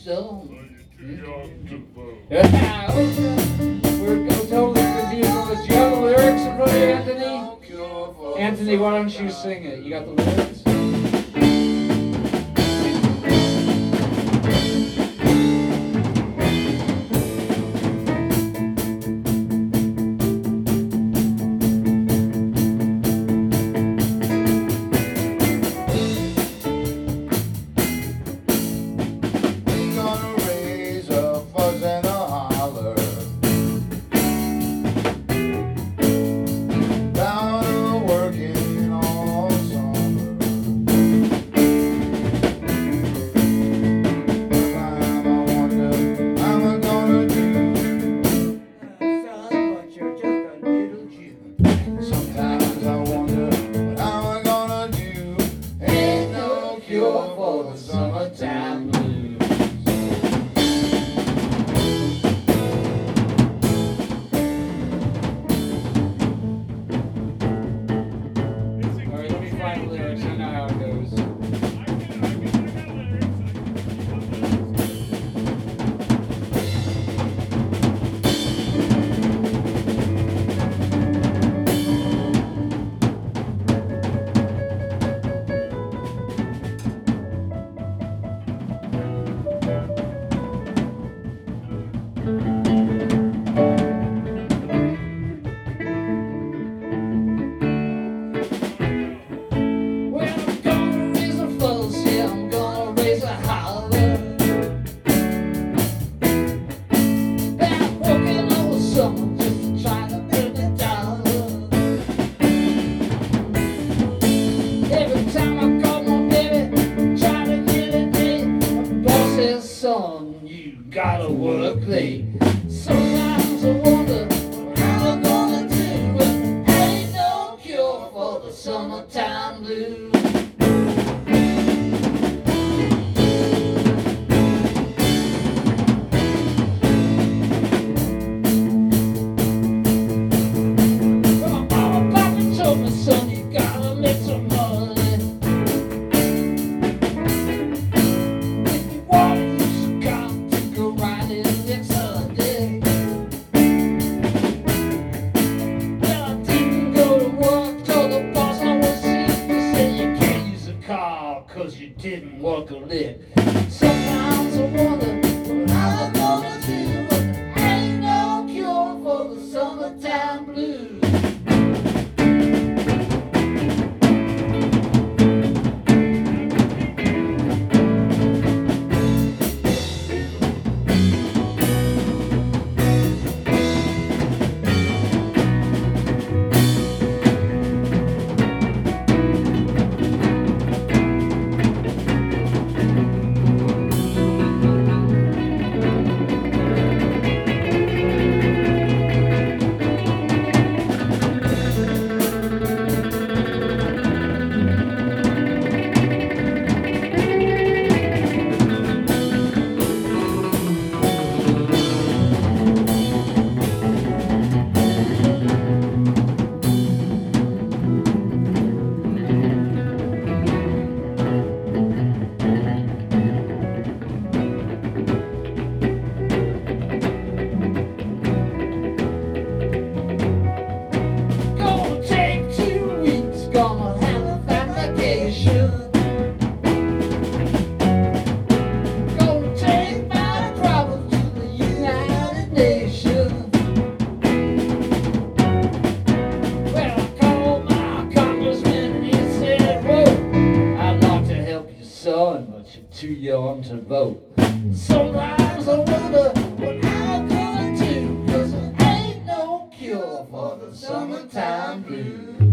stone. Yeah. We're totally confused on this. Do you have the lyrics in front of you, Anthony? Anthony, why don't you sing it? You got the lyrics? For the summertime blues. Alright, let me find the lyrics. I know how it goes. You gotta work late. Sometimes I wonder what I'm gonna do. But ain't no cure for the summertime blues. My mama, papa told me, son, you gotta make some money. If you want it, you got to go right in next Sunday. Well, I didn't go to work, told the boss I was sick. He said you can't use a car 'cause you didn't work a lick. Sometimes I wonder what I'm gonna do, but ain't no cure for the summertime blues. But you're too young to vote. Sometimes I wonder what I'm gonna do, 'cause there ain't no cure for the summertime blues.